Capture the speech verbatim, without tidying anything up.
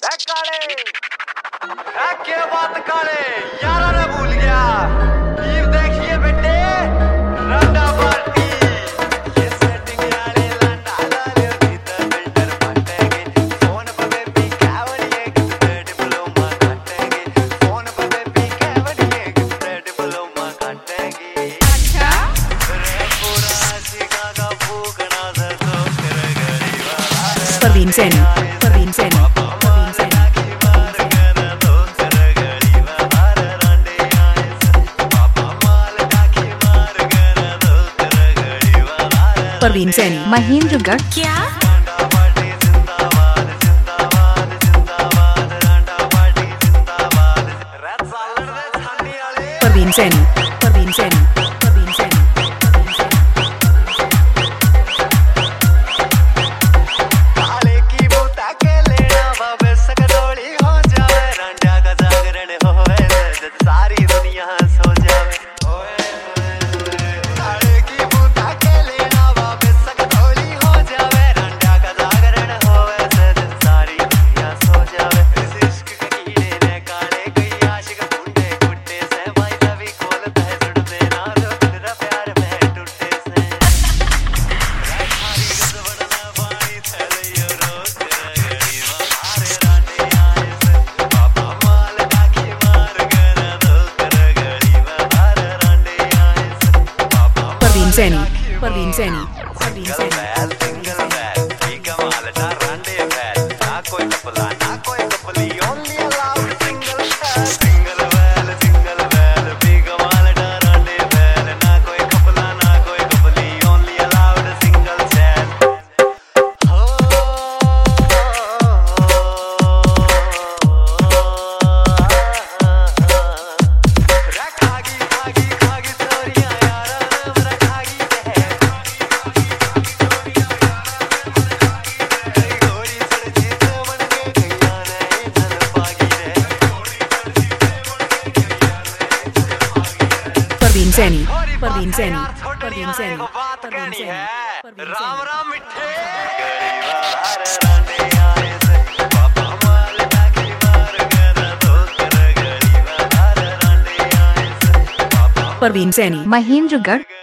काले क्या बात काले यारा ने भूल गया। ये देखिए बेटे रंडा पार्टी ये सेटिंग वाले लंडा डाले भीतर बिल्डर फटेंगे फोन पे बेबी कावड़िए कितने डिप्लोमा काटेंगे फोन पे बेबी कावड़िए कितने डिप्लोमा काटेंगे। अच्छा रे पूरा सिका का फूकना से तो फिर गरीबा परवीन सैनी परवीन सैनी परवीन सैनी परवीन सैनी महेंद्रगढ़ क्या परवीन सैनी परवीन सैनी परवीन सैनी सारी दुनिया सो जावे परवीन सैनी परवीन सैनी परवीन सैनी परवीन सैनी परवीन सैनी परवीन सैनी परवीन सैनी राम राम मिठे परवीन सैनी महेंद्रगढ़